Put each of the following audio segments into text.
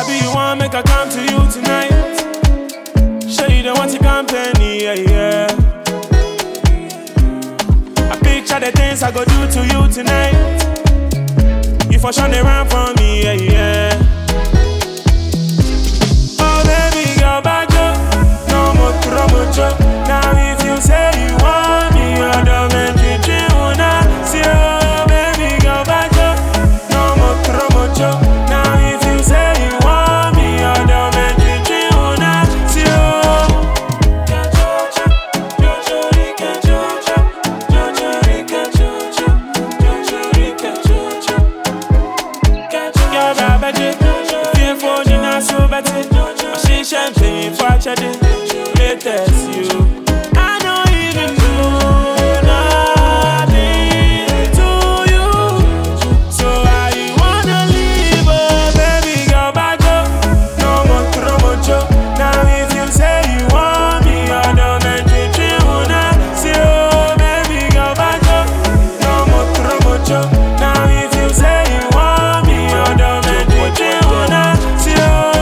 Sabi you want make I come to you tonight. Show you the want to company, yeah, yeah. I picture the things I go do to you tonight. You for sure they run for me, yeah, yeah. Oh baby girl, back up, no more trouble. Now if you say you want me, I don't make you wanna see. Oh baby girl, back up, no more trouble. Now if you say you want me, I don't make you wanna see. Champagne for chatting, latest you. I don't even know nothing to you. So why you wanna leave? Oh baby girl, back up, no more trouble. Now if you say you want me, I don't make you wanna see. Oh baby girl, back up, no more trouble. Now if you say you want me, I don't make you wanna see.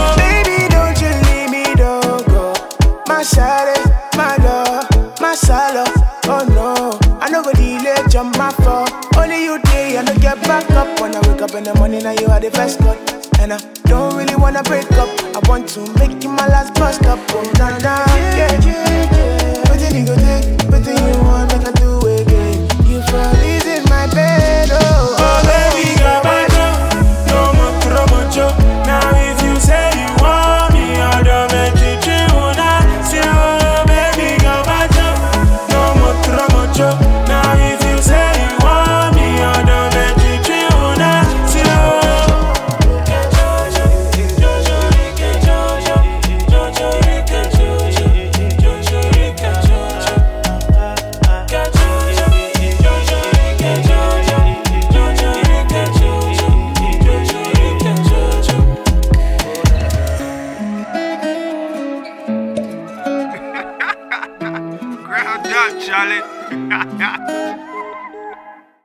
My shawty, my love, my solo. Oh no, I no go delay, jump my phone. Only you day, I no get back up. When I wake up in the morning, now you are the first cut. And I don't really wanna break up. I want to make you my last bus stop. Oh na na, yeah, yeah, yeah. What you go take?